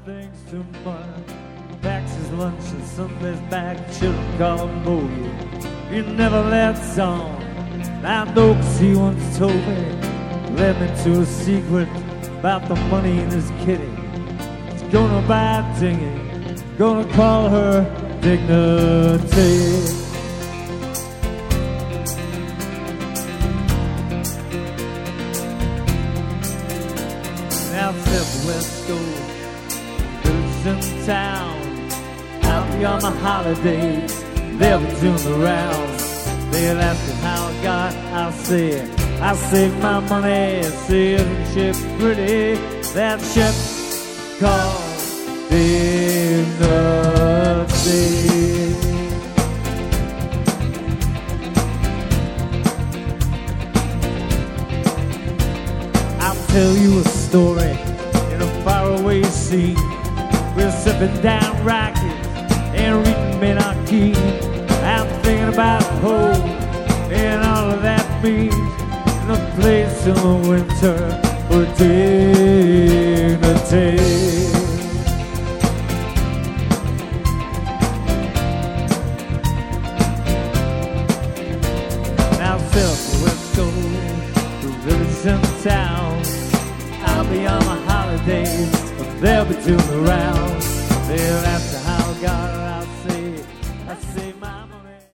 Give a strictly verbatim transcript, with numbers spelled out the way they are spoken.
thinks too much. Packs his lunch and Sunday's back. Children call him Bogey. He never lets on. I know 'cause he once told me, led me to a secret about the money in his kitty. He's gonna buy a dinghy, gonna call her Dignity. West Coast, village in town. Out beyond my holidays, they'll be doing the rounds. They'll ask me how I got, I'll say, I saved my money, saved the ship pretty. That ship called Dignity. I'll tell you a story. Faraway scene, we're sipping down rockets and reading Menarche. I'm thinking about home and all of that means, and a place in the winter for dignity. Now South West Coast, the village in town. I'll be on my holidays, but they'll be doing the rounds. They'll ask how I got